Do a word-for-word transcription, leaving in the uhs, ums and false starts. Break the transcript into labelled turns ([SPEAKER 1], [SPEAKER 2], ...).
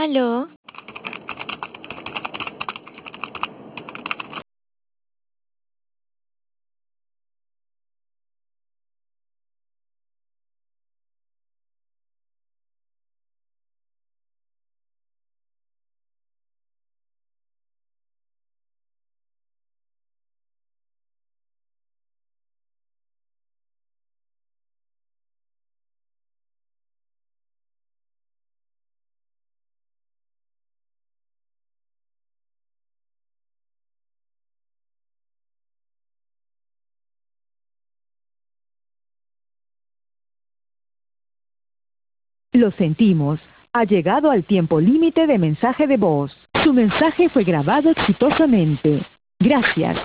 [SPEAKER 1] ¿Aló?
[SPEAKER 2] Lo sentimos. Ha llegado al tiempo límite de mensaje de voz. Su mensaje fue grabado exitosamente. Gracias.